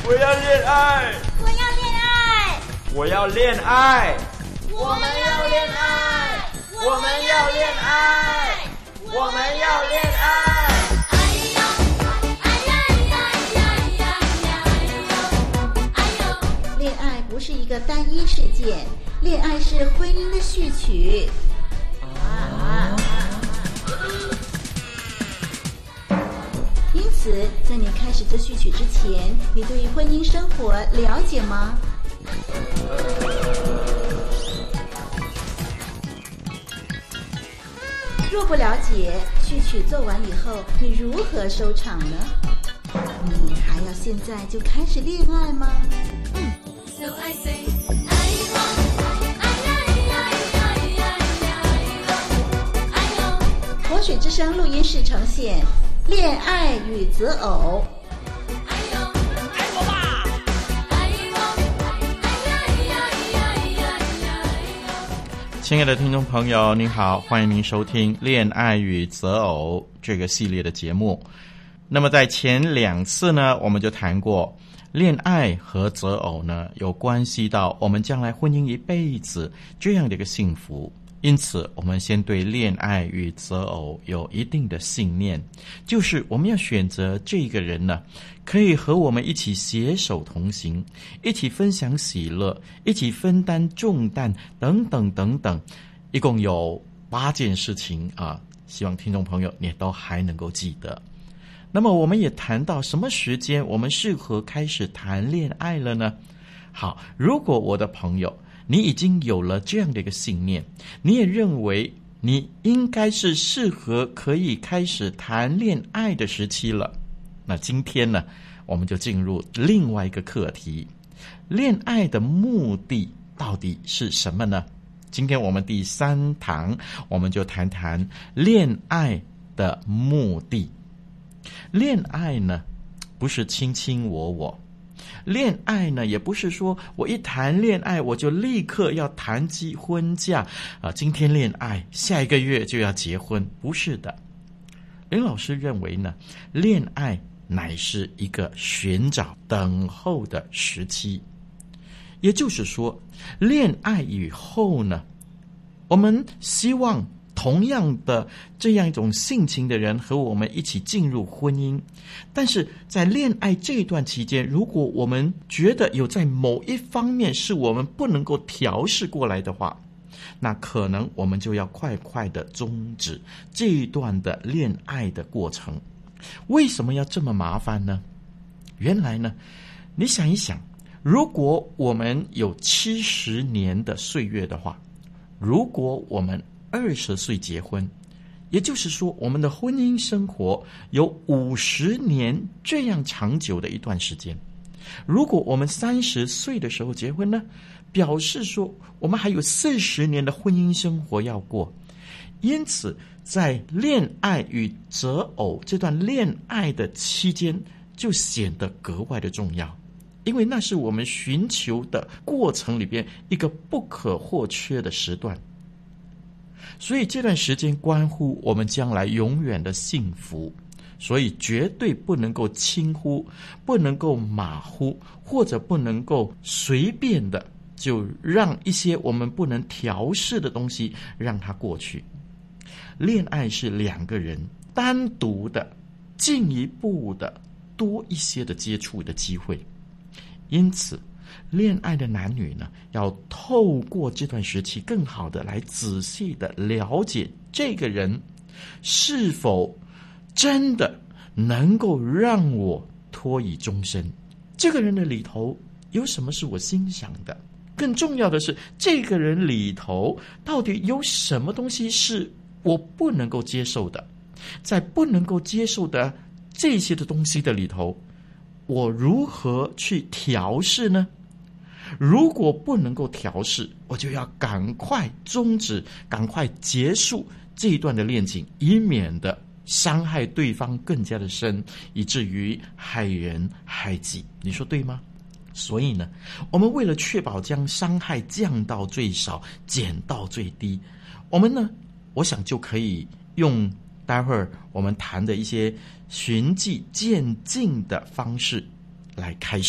我要恋爱， 我要恋爱， 我要恋爱， 我们要恋爱， 我们要恋爱，我们要恋爱。 恋爱不是一个单一事件，恋爱是婚姻的序曲。因此，在你开始这序曲之前，你对于婚姻生活了解吗？若不了解，序曲做完以后，你如何收场呢？你还要现在就开始恋爱吗？So I say, 活水之声录音室呈现《恋爱与择偶》。 亲爱的听众朋友，您好，欢迎您收听《恋爱与择偶》这个系列的节目。那么在前2次呢，我们就谈过恋爱和择偶呢，有关系到我们将来婚姻一辈子这样的一个幸福。因此我们先对恋爱与择偶有一定的信念，就是我们要选择这个人呢，可以和我们一起携手同行，一起分享喜乐，一起分担重担，等等等等，一共有8件事情啊，希望听众朋友你都还能够记得。那么我们也谈到什么时间我们适合开始谈恋爱了呢？好，如果我的朋友你已经有了这样的一个信念，你也认为你应该是适合可以开始谈恋爱的时期了，那今天呢，我们就进入另外一个课题，恋爱的目的到底是什么呢？今天我们第3堂，我们就谈谈恋爱的目的。恋爱呢，不是卿卿我我，恋爱呢，也不是说我一谈恋爱我就立刻要谈及婚嫁今天恋爱下一个月就要结婚，不是的。林老师认为呢，恋爱乃是一个寻找等候的时期，也就是说，恋爱以后呢，我们希望同样的这样一种性情的人和我们一起进入婚姻，但是在恋爱这段期间，如果我们觉得有在某一方面是我们不能够调试过来的话，那可能我们就要快快的终止这一段的恋爱的过程。为什么要这么麻烦呢？原来呢，你想一想，如果我们有70年的岁月的话，如果我们20岁结婚，也就是说我们的婚姻生活有50年这样长久的一段时间。如果我们30岁的时候结婚呢，表示说我们还有40年的婚姻生活要过。因此在恋爱与择偶这段恋爱的期间就显得格外的重要，因为那是我们寻求的过程里边一个不可或缺的时段。所以这段时间关乎我们将来永远的幸福，所以绝对不能够轻忽，不能够马虎，或者不能够随便的就让一些我们不能调试的东西让它过去。恋爱是2个人单独的、进一步的、多一些的接触的机会，因此恋爱的男女呢，要透过这段时期更好的来仔细的了解这个人是否真的能够让我托以终身，这个人的里头有什么是我欣赏的，更重要的是这个人里头到底有什么东西是我不能够接受的，在不能够接受的这些的东西的里头，我如何去调试呢？如果不能够调试，我就要赶快终止，赶快结束这一段的恋情，以免的伤害对方更加的深，以至于害人害己。你说对吗？所以呢，我们为了确保将伤害降到最少，减到最低，我们呢，我想就可以用待会儿我们谈的一些循序渐进的方式来开始。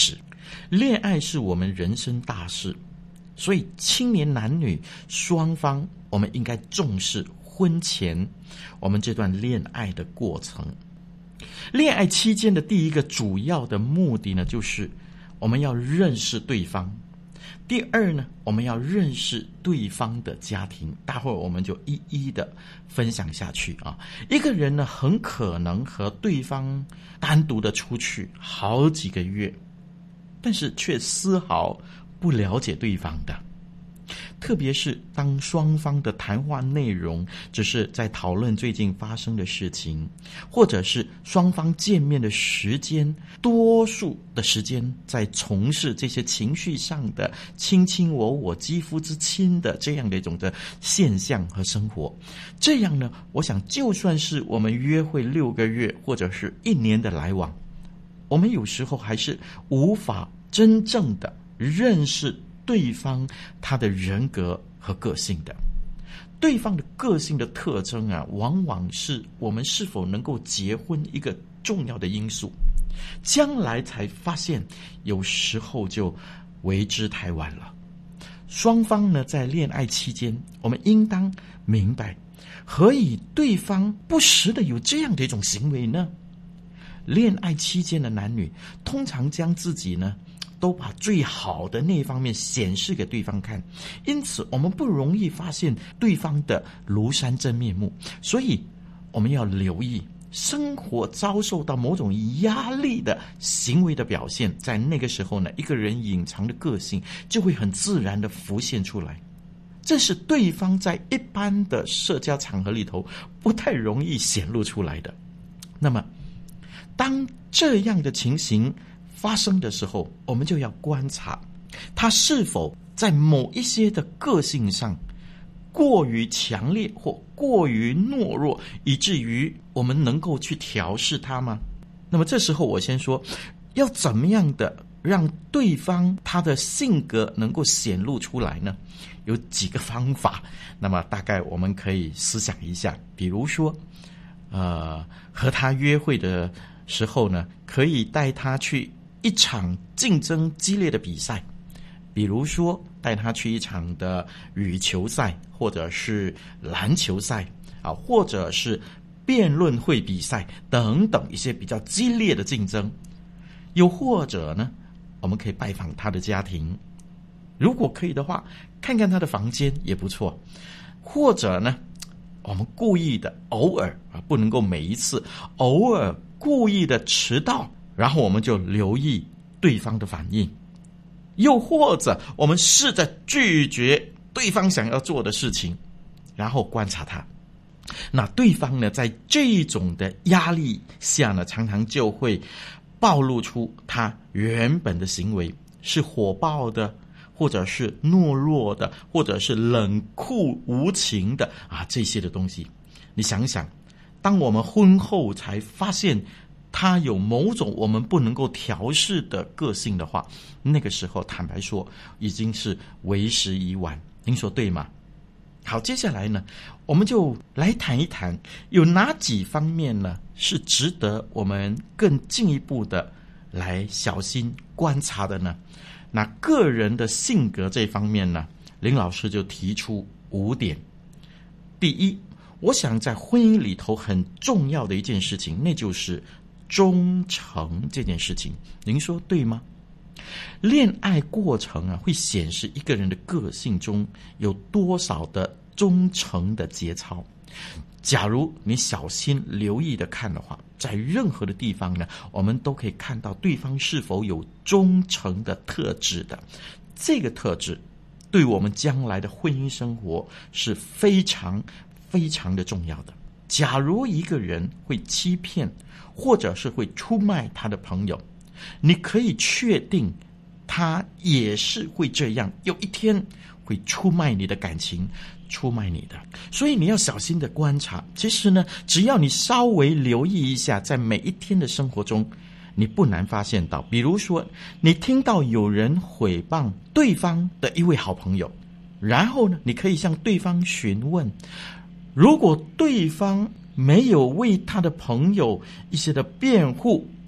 恋爱是我们人生大事，所以青年男女双方，我们应该重视婚前我们这段恋爱的过程。恋爱期间的第一个主要的目的呢，就是我们要认识对方。第二呢，我们要认识对方的家庭，待会儿我们就一一的分享下去啊。一个人呢，很可能和对方单独的出去好几个月，但是却丝毫不了解对方的。特别是当双方的谈话内容只是在讨论最近发生的事情，或者是双方见面的时间多数的时间在从事这些情绪上的卿卿我我、肌肤之亲的这样的一种的现象和生活，这样呢，我想就算是我们约会6个月或者是1年的来往，我们有时候还是无法真正的认识对方他的人格和个性的。对方的个性的特征啊，往往是我们是否能够结婚一个重要的因素。将来才发现，有时候就为之太晚了。双方呢，在恋爱期间，我们应当明白，何以对方不时的有这样的一种行为呢？恋爱期间的男女通常将自己呢都把最好的那一方面显示给对方看，因此我们不容易发现对方的庐山真面目。所以我们要留意生活遭受到某种压力的行为的表现，在那个时候呢，一个人隐藏的个性就会很自然的浮现出来，这是对方在一般的社交场合里头不太容易显露出来的。那么当这样的情形发生的时候，我们就要观察他是否在某一些的个性上过于强烈或过于懦弱，以至于我们能够去调试他吗？那么这时候我先说，要怎么样的让对方他的性格能够显露出来呢？有几个方法，那么大概我们可以思想一下。比如说和他约会的时候呢，可以带他去一场竞争激烈的比赛，比如说带他去一场的羽球赛，或者是篮球赛啊，或者是辩论会比赛等等一些比较激烈的竞争。又或者呢，我们可以拜访他的家庭，如果可以的话，看看他的房间也不错。或者呢，我们故意的偶尔不能够每一次，偶尔故意的迟到，然后我们就留意对方的反应。又或者我们试着拒绝对方想要做的事情，然后观察他。那对方呢，在这种的压力下呢，常常就会暴露出他原本的行为，是火爆的，或者是懦弱的，或者是冷酷无情的这些的东西。你想想，当我们婚后才发现他有某种我们不能够调试的个性的话，那个时候坦白说已经是为时已晚。您说对吗？好，接下来呢，我们就来谈一谈有哪几方面呢是值得我们更进一步的来小心观察的呢？那个人的性格这方面呢，林老师就提出5点。第一，我想在婚姻里头很重要的一件事情，那就是忠诚这件事情。您说对吗？恋爱过程会显示一个人的个性中有多少的忠诚的节操。假如你小心留意的看的话，在任何的地方呢，我们都可以看到对方是否有忠诚的特质的。这个特质对我们将来的婚姻生活是非常非常的重要的。假如一个人会欺骗，或者是会出卖他的朋友，你可以确定他也是会这样，有一天会出卖你的感情，出卖你的。所以你要小心的观察。其实呢，只要你稍微留意一下，在每一天的生活中，你不难发现到，比如说你听到有人诽谤对方的一位好朋友，然后呢，你可以向对方询问，如果对方没有为他的朋友一些的辩护，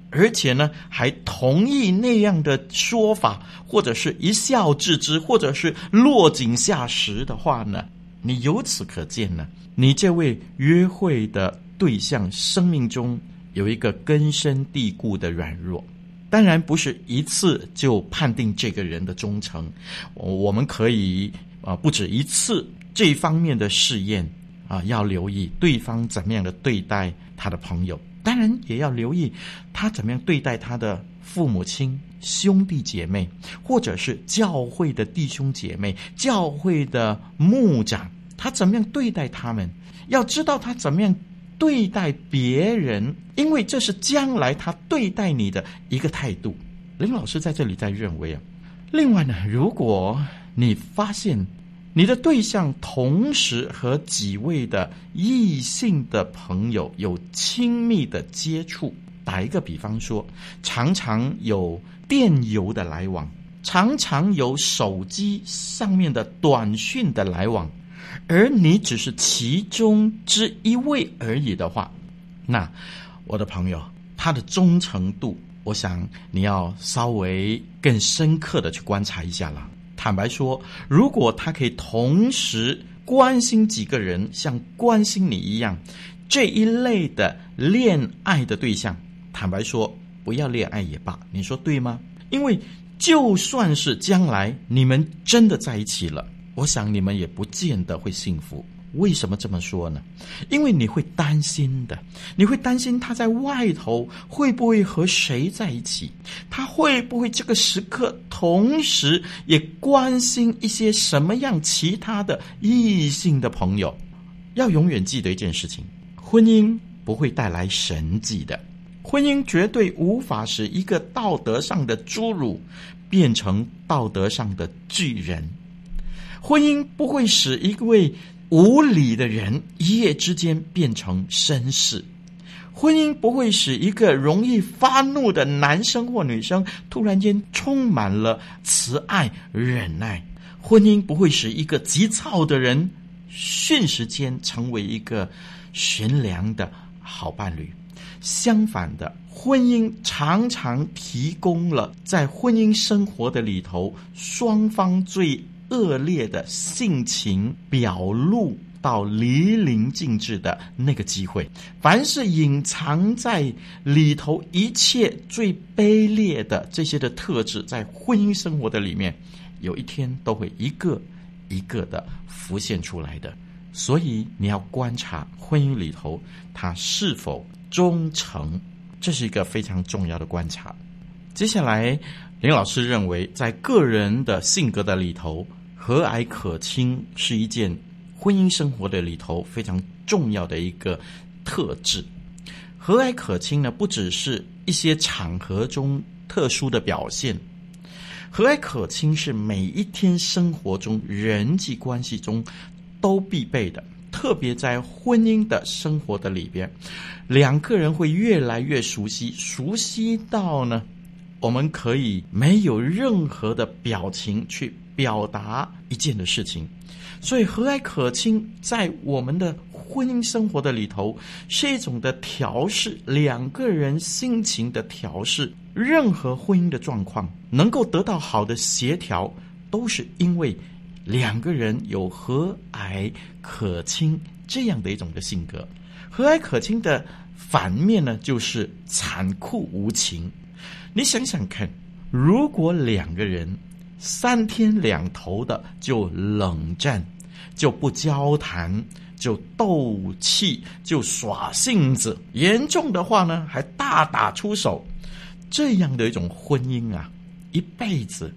而且呢还同意那样的说法，或者是一笑置之，或者是落井下石的话呢，你由此可见呢，你这位约会的对象生命中有一个根深蒂固的软弱。当然不是一次就判定这个人的忠诚，我们可以不止一次这一方面的试验要留意对方怎么样的对待他的朋友，当然也要留意他怎么样对待他的父母亲、兄弟姐妹，或者是教会的弟兄姐妹、教会的牧长，他怎么样对待他们，要知道他怎么样对待别人，因为这是将来他对待你的一个态度。林老师在这里在认为另外呢，如果你发现你的对象同时和几位的异性的朋友有亲密的接触，打一个比方说，常常有电邮的来往，常常有手机上面的短讯的来往，而你只是其中之一位而已的话，那我的朋友，他的忠诚度，我想你要稍微更深刻的去观察一下了。坦白说，如果他可以同时关心几个人，像关心你一样，这一类的恋爱的对象，坦白说，不要恋爱也罢，你说对吗？因为就算是将来你们真的在一起了，我想你们也不见得会幸福。为什么这么说呢？因为你会担心的，你会担心他在外头会不会和谁在一起，他会不会这个时刻同时也关心一些什么样其他的异性的朋友。要永远记得一件事情，婚姻不会带来神迹的，婚姻绝对无法使一个道德上的侏儒变成道德上的巨人，婚姻不会使一位无理的人一夜之间变成绅士，婚姻不会使一个容易发怒的男生或女生突然间充满了慈爱忍耐，婚姻不会使一个急躁的人瞬时间成为一个贤良的好伴侣。相反的，婚姻常常提供了在婚姻生活的里头双方最恶劣的性情表露到淋漓尽致的那个机会。凡是隐藏在里头一切最卑劣的这些的特质，在婚姻生活的里面，有一天都会一个一个的浮现出来的。所以你要观察婚姻里头他是否忠诚，这是一个非常重要的观察。接下来林老师认为，在个人的性格的里头，和蔼可亲是一件婚姻生活的里头非常重要的一个特质。和蔼可亲呢，不只是一些场合中特殊的表现，和蔼可亲是每一天生活中人际关系中都必备的，特别在婚姻的生活的里边，两个人会越来越熟悉，熟悉到呢，我们可以没有任何的表情去表达一件的事情。所以和蔼可亲在我们的婚姻生活的里头是一种的调试，两个人心情的调试。任何婚姻的状况能够得到好的协调，都是因为两个人有和蔼可亲这样的一种的性格。和蔼可亲的反面呢，就是残酷无情。你想想看，如果两个人三天两头的就冷战，就不交谈，就斗气，就耍性子，严重的话呢还大打出手，这样的一种婚姻啊，一辈子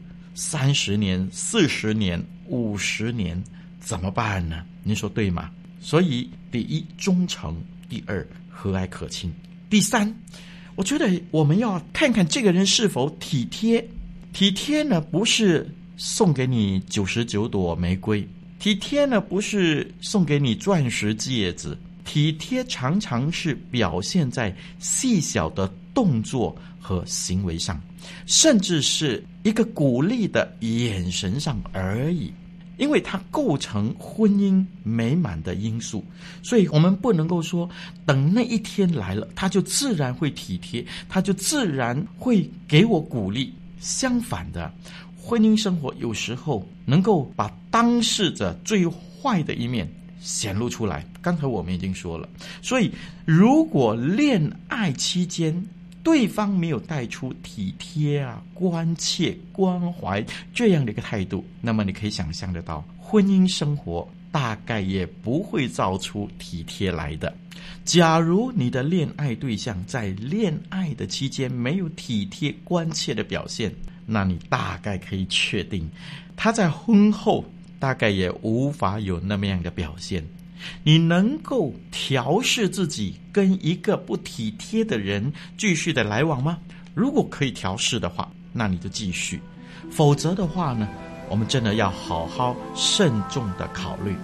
30年、40年、50年怎么办呢？您说对吗？所以第一，忠诚；第二，和蔼可亲；第三，我觉得我们要看看这个人是否体贴。体贴呢，不是送给你99朵玫瑰，体贴呢，不是送给你钻石戒指，体贴常常是表现在细小的动作和行为上，甚至是一个鼓励的眼神上而已。 因为它构成婚姻美满的因素，所以我们不能够说等那一天来了，他就自然会体贴，他就自然会给我鼓励。相反的，婚姻生活有时候能够把当事者最坏的一面显露出来，刚才我们已经说了。所以如果恋爱期间对方没有带出体贴啊、关切、关怀这样的一个态度，那么你可以想象得到，婚姻生活大概也不会造出体贴来的。假如你的恋爱对象在恋爱的期间没有体贴关切的表现，那你大概可以确定他在婚后大概也无法有那么样的表现。你能够调试自己跟一个不体贴的人继续的来往吗？如果可以调试的话，那你就继续，否则的话呢，我们真的要好好慎重的考虑。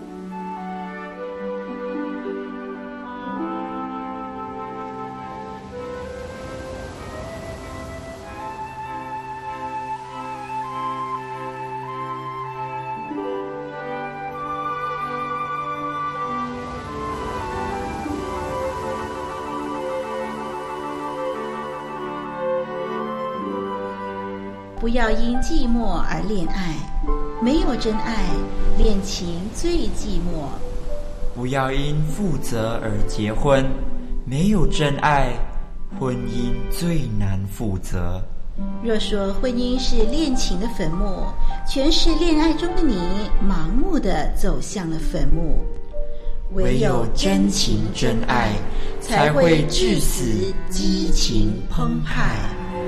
不要因寂寞而恋爱，没有真爱，恋情最寂寞。 不要因负责而结婚，没有真爱，婚姻最难负责。 若说婚姻是恋情的坟墓，全是恋爱中的你盲目地走向了坟墓。 唯有真情真爱，才会致死激情澎湃。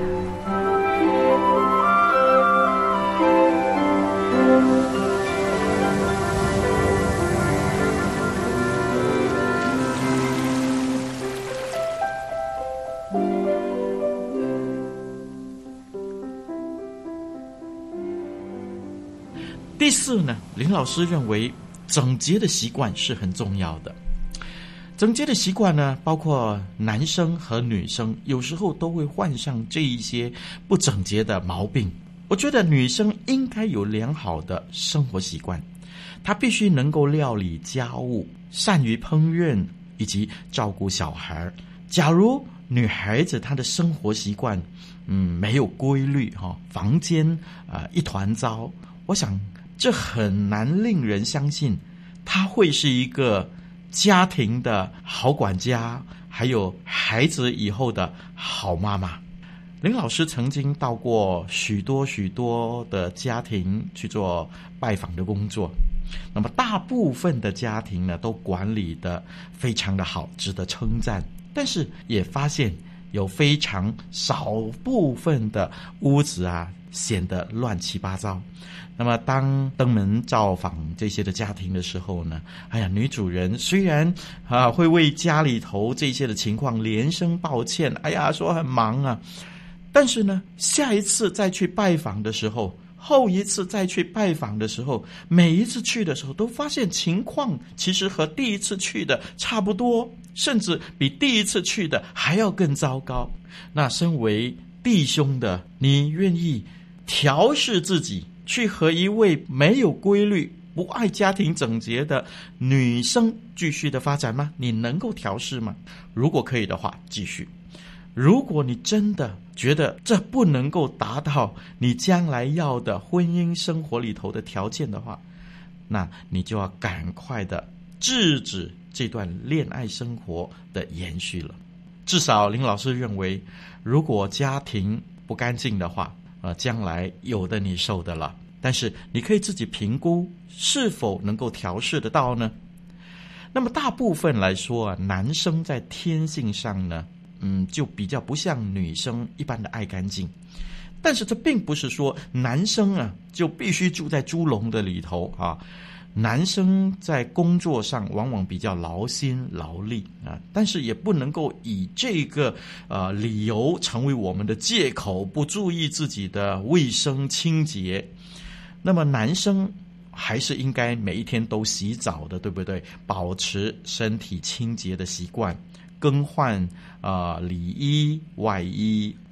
第四呢，林老师认为整洁的习惯是很重要的。整洁的习惯呢，包括男生和女生有时候都会患上这一些不整洁的毛病。我觉得女生应该有良好的生活习惯，她必须能够料理家务，善于烹饪以及照顾小孩。假如女孩子她的生活习惯没有规律房间一团糟，我想这很难令人相信她会是一个家庭的好管家，还有孩子以后的好妈妈。林老师曾经到过许多的家庭去做拜访的工作，那么大部分的家庭呢都管理得非常的好，值得称赞。但是也发现有非常少部分的屋子显得乱七八糟。那么当登门造访这些的家庭的时候呢，女主人虽然会为家里头这些的情况连声抱歉，说很忙但是呢，下一次再去拜访的时候，后一次再去拜访的时候，每一次去的时候都发现情况其实和第一次去的差不多，甚至比第一次去的还要更糟糕。那身为弟兄的，你愿意调试自己去和一位没有规律、不爱家庭整洁的女生继续的发展吗？你能够调试吗？如果可以的话，继续。如果你真的觉得这不能够达到你将来要的婚姻生活里头的条件的话，那你就要赶快的制止这段恋爱生活的延续了。至少林老师认为，如果家庭不干净的话，将来有的你受的了，但是你可以自己评估是否能够调试得到呢？那么大部分来说男生在天性上呢就比较不像女生一般的爱干净。但是这并不是说男生就必须住在猪笼的里头男生在工作上往往比较劳心劳力但是也不能够以这个理由成为我们的借口，不注意自己的卫生清洁。那么男生还是应该每一天都洗澡的，对不对？保持身体清洁的习惯，更换里衣外衣，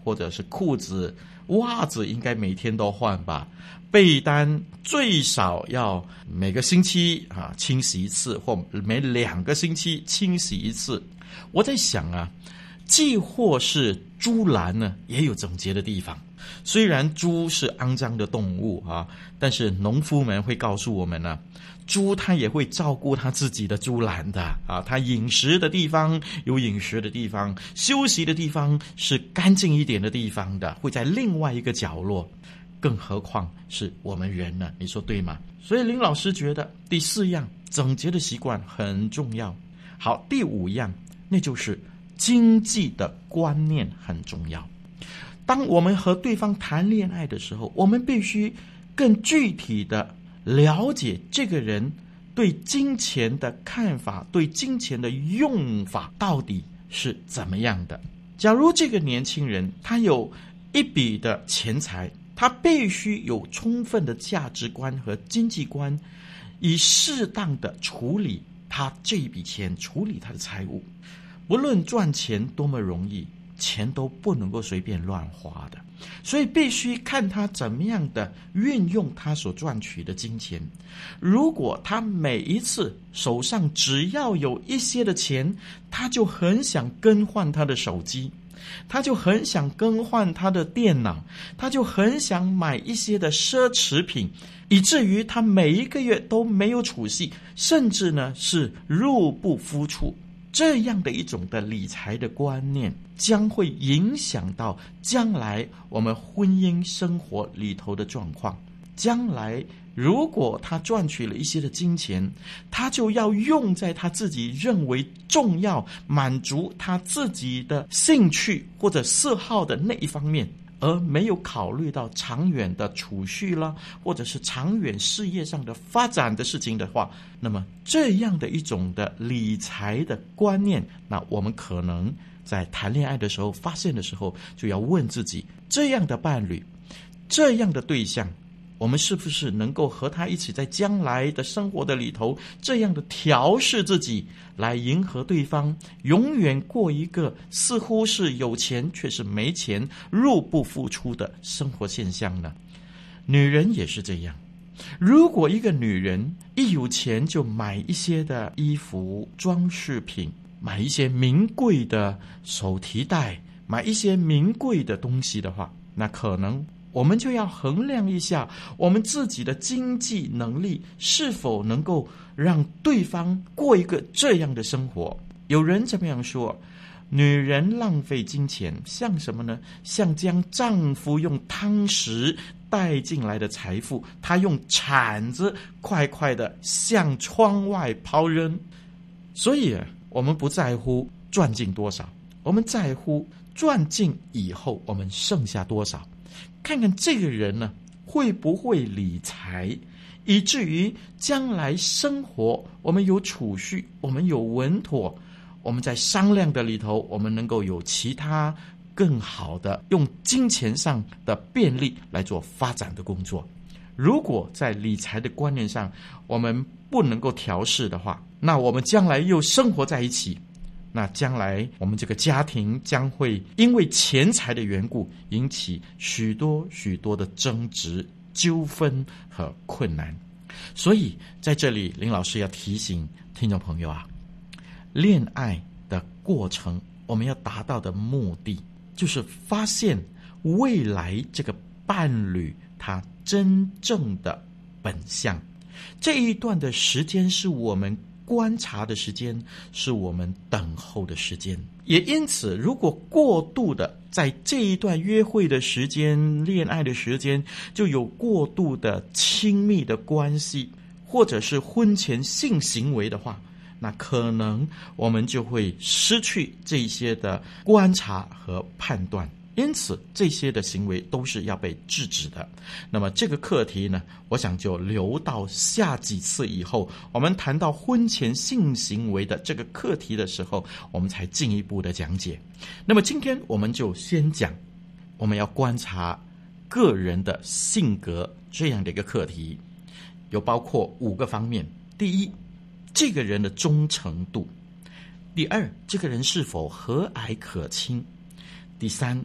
或者是裤子、袜子应该每天都换吧，被单最少要每个星期清洗一次，或每2个星期清洗一次。我在想既或是猪栏呢也有整洁的地方，虽然猪是肮脏的动物但是农夫们会告诉我们猪它也会照顾它自己的猪栏的它饮食的地方有饮食的地方，休息的地方是干净一点的地方的，会在另外一个角落，更何况是我们人呢？你说对吗？所以林老师觉得第4样整洁的习惯很重要。好，第5样那就是经济的观念很重要。当我们和对方谈恋爱的时候，我们必须更具体的了解这个人对金钱的看法，对金钱的用法到底是怎么样的。假如这个年轻人他有一笔的钱财，他必须有充分的价值观和经济观，以适当的处理他这一笔钱，处理他的财务。不论赚钱多么容易，钱都不能够随便乱花的，所以必须看他怎么样的运用他所赚取的金钱。如果他每一次手上只要有一些的钱，他就很想更换他的手机，他就很想更换他的电脑，他就很想买一些的奢侈品，以至于他每一个月都没有储蓄，甚至呢是入不敷出。这样的一种的理财的观念将会影响到将来我们婚姻生活里头的状况。将来如果他赚取了一些的金钱，他就要用在他自己认为重要、满足他自己的兴趣或者嗜好的那一方面，而没有考虑到长远的储蓄啦，或者是长远事业上的发展的事情的话，那么这样的一种的理财的观念，那我们可能在谈恋爱的时候发现的时候，就要问自己，这样的伴侣，这样的对象，我们是不是能够和他一起在将来的生活的里头，这样的调试自己，来迎合对方，永远过一个似乎是有钱却是没钱、入不敷出的生活现象呢？女人也是这样，如果一个女人一有钱就买一些的衣服、装饰品，买一些名贵的手提袋，买一些名贵的东西的话，那可能我们就要衡量一下我们自己的经济能力是否能够让对方过一个这样的生活。有人这么样说，女人浪费金钱像什么呢？像将丈夫用汤匙带进来的财富，她用铲子快快的向窗外抛扔。所以我们不在乎赚进多少，我们在乎赚进以后我们剩下多少。看看这个人呢，会不会理财，以至于将来生活我们有储蓄，我们有稳妥，我们在商量的里头，我们能够有其他更好的用金钱上的便利来做发展的工作。如果在理财的观念上我们不能够调试的话，那我们将来又生活在一起，那将来我们这个家庭将会因为钱财的缘故引起许多许多的争执、纠纷和困难。所以在这里林老师要提醒听众朋友恋爱的过程我们要达到的目的就是发现未来这个伴侣他真正的本相。这一段的时间是我们观察的时间，是我们等候的时间。也因此，如果过度的在这一段约会的时间、恋爱的时间就有过度的亲密的关系，或者是婚前性行为的话，那可能我们就会失去这些的观察和判断。因此这些的行为都是要被制止的。那么这个课题呢，我想就留到下几次以后，我们谈到婚前性行为的这个课题的时候，我们才进一步的讲解。那么今天我们就先讲我们要观察个人的性格这样的一个课题，有包括5个方面。第一，这个人的忠诚度；第二，这个人是否和蔼可亲；第三，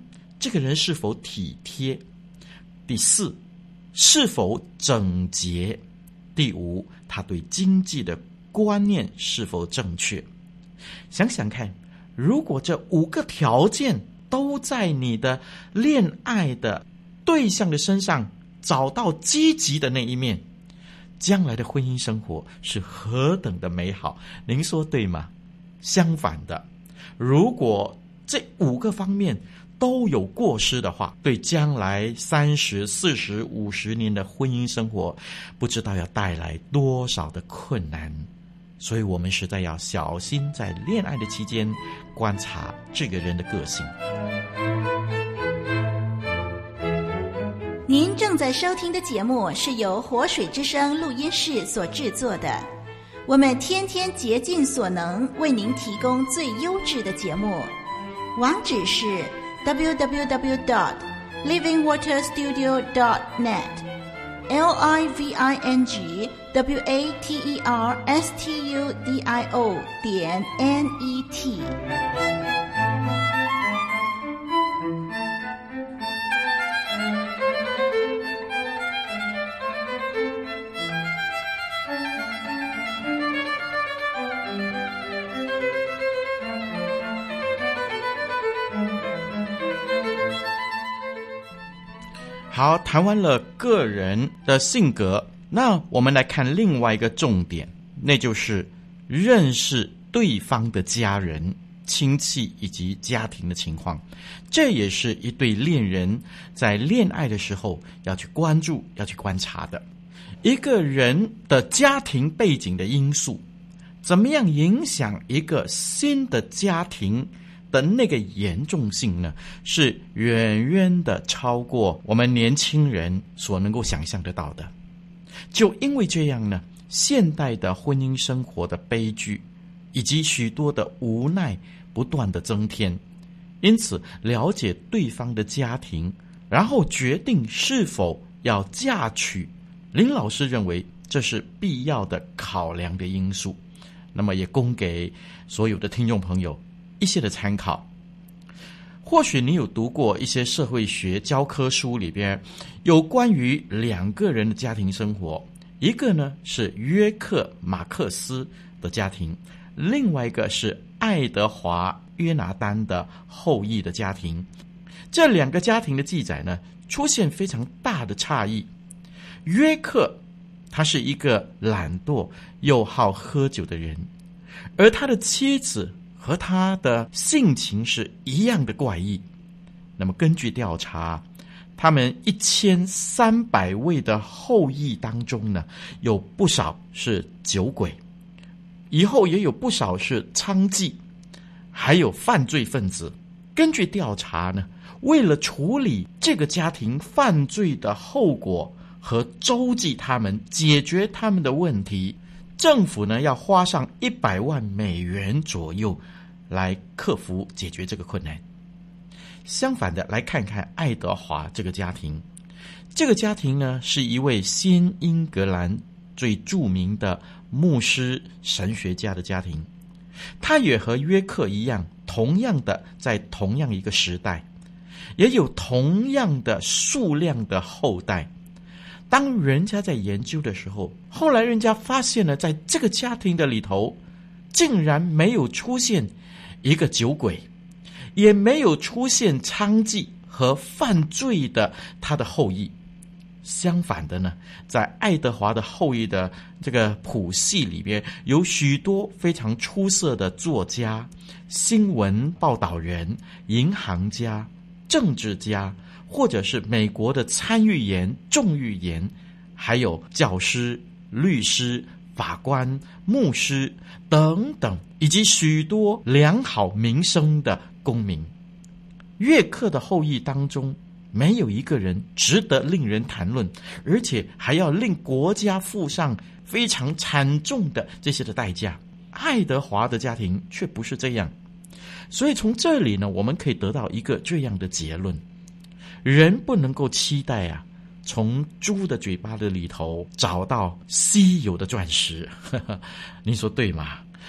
这个人是否体贴；第四，是否整洁；第五，他对经济的观念是否正确。想想看，如果这5个条件都在你的恋爱的对象的身上找到积极的那一面，将来的婚姻生活是何等的美好，您说对吗？相反的，如果这5个方面都有过失的话，对将来30、40、50年的婚姻生活，不知道要带来多少的困难。所以我们实在要小心在恋爱的期间观察这个人的个性。 您正在收听的节目是由活水之声录音室所制作的，我们天天竭尽所能为您提供最优质的节目。网址是 www.livingwaterstudio.net livingwaterstudio.net。 好，谈完了个人的性格，那我们来看另外一个重点，那就是认识对方的家人、亲戚以及家庭的情况。这也是一对恋人在恋爱的时候要去关注、要去观察的。一个人的家庭背景的因素，怎么样影响一个新的家庭的那个严重性呢，是远远的超过我们年轻人所能够想象得到的。就因为这样呢，现代的婚姻生活的悲剧以及许多的无奈不断的增添，因此了解对方的家庭，然后决定是否要嫁娶，林老师认为这是必要的考量的因素。那么也供给所有的听众朋友一些的参考。或许你有读过一些社会学教科书，里边有关于2个人的家庭生活，一个呢是约克马克思的家庭，另外一个是爱德华约拿丹的后裔的家庭。这2个家庭的记载呢，出现非常大的差异。约克他是一个懒惰又好喝酒的人，而他的妻子和他的性情是一样的怪异。那么根据调查，他们1300位的后裔当中呢，有不少是酒鬼，以后也有不少是娼妓，还有犯罪分子。根据调查呢，为了处理这个家庭犯罪的后果和周济他们、解决他们的问题，政府呢要花上100万美元左右来克服解决这个困难。相反的，来看看爱德华这个家庭。这个家庭呢，是一位新英格兰最著名的牧师神学家的家庭。他也和约克一样，同样的在同样一个时代，也有同样的数量的后代。当人家在研究的时候，后来人家发现了，在这个家庭的里头，竟然没有出现一个酒鬼，也没有出现娼妓和犯罪的他的后裔。相反的呢，在爱德华的后裔的这个谱系里边，有许多非常出色的作家、新闻报道人、银行家、政治家，或者是美国的参议员、众议员，还有教师、律师、法官、牧师等等，以及许多良好名声的公民。约克的后裔当中，没有一个人值得令人谈论，而且还要令国家付上非常惨重的这些的代价。爱德华的家庭却不是这样。所以从这里呢，我们可以得到一个这样的结论：人不能够期待从猪的嘴巴的里头找到稀有的钻石。你说对吗？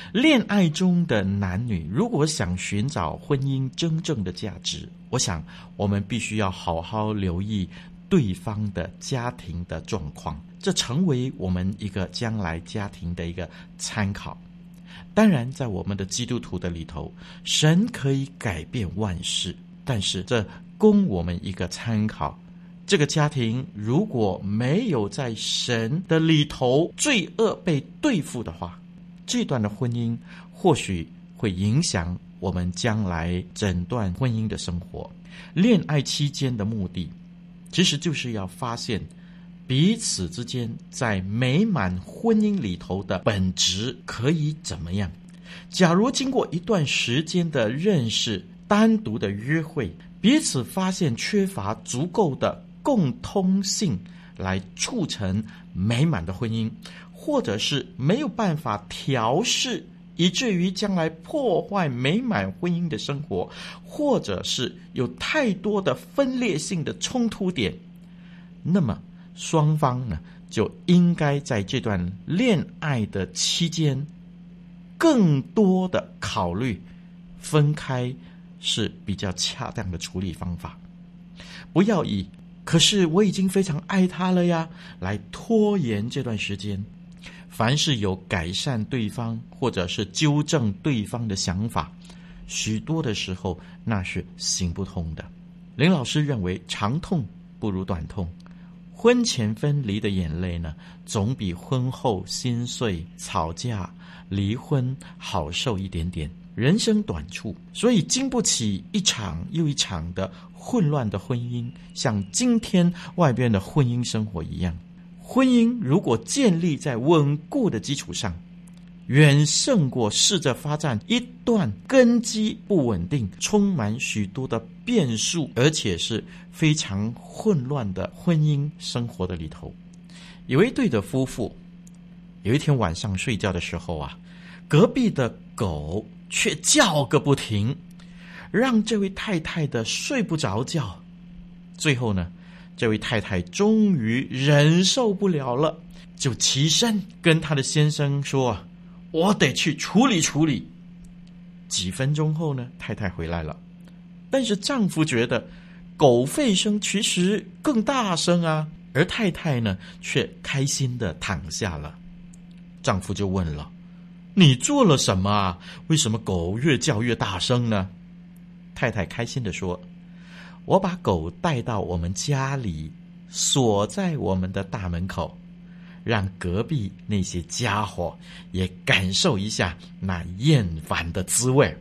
恋爱中的男女如果想寻找婚姻真正的价值，我想我们必须要好好留意对方的家庭的状况，这成为我们一个将来家庭的一个参考。当然在我们的基督徒的里头，神可以改变万事，但是这供我们一个参考。这个家庭如果没有在神的里头罪恶被对付的话，这段的婚姻或许会影响我们将来整段婚姻的生活。恋爱期间的目的其实就是要发现彼此之间在美满婚姻里头的本质可以怎么样。假如经过一段时间的认识，单独的约会，彼此发现缺乏足够的共通性来促成美满的婚姻，或者是没有办法调试，以至于将来破坏美满婚姻的生活，或者是有太多的分裂性的冲突点，那么双方呢就应该在这段恋爱的期间更多的考虑分开是比较恰当的处理方法，不要以可是我已经非常爱他了呀来拖延这段时间。凡是有改善对方或者是纠正对方的想法，许多的时候那是行不通的。林老师认为长痛不如短痛，婚前分离的眼泪呢，总比婚后心碎、吵架、离婚好受一点点。人生短促，所以经不起一场又一场的混乱的婚姻，像今天外边的婚姻生活一样。婚姻如果建立在稳固的基础上，远胜过试着发展一段根基不稳定、充满许多的变数，而且是非常混乱的婚姻生活的里头。有一对的夫妇，有一天晚上睡觉的时候啊，隔壁的狗却叫个不停，让这位太太的睡不着觉。最后呢，这位太太终于忍受不了了，就起身跟她的先生说，我得去处理处理。几分钟后呢，太太回来了，但是丈夫觉得狗吠声其实更大声啊，而太太呢却开心地躺下了。丈夫就问了，你做了什么啊？为什么狗越叫越大声呢？太太开心地说，我把狗带到我们家里，锁在我们的大门口，让隔壁那些家伙也感受一下那厌烦的滋味。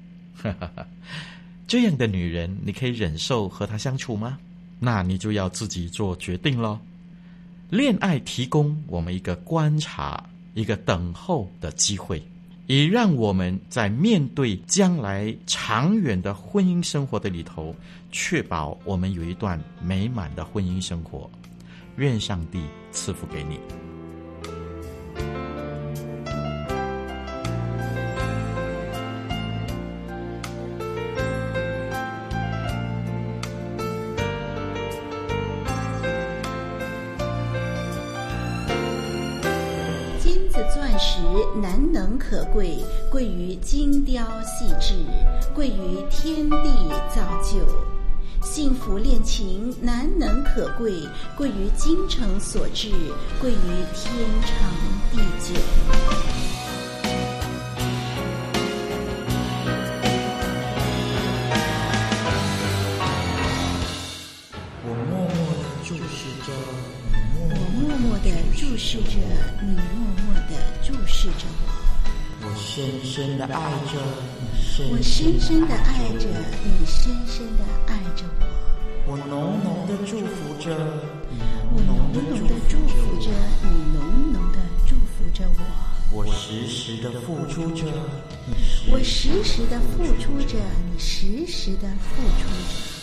这样的女人你可以忍受和她相处吗？那你就要自己做决定咯。恋爱提供我们一个观察、一个等候的机会，也让我们在面对将来长远的婚姻生活的里头，确保我们有一段美满的婚姻生活。愿上帝赐福给你。 金子钻石难能可贵，贵于精雕细致，贵于天地造就。幸福恋情难能可贵，贵于精诚所至，贵于天长地久。 我默默地注视着你， 我默默地注视着你，默默地注视着我。 我深深地爱着你， 我深深地爱着你，深深地爱着我。 我浓浓地祝福着你， 我浓浓地祝福着你，浓浓地祝福着我。 我时时地付出着你， 我时时地付出着你，时时地付出着。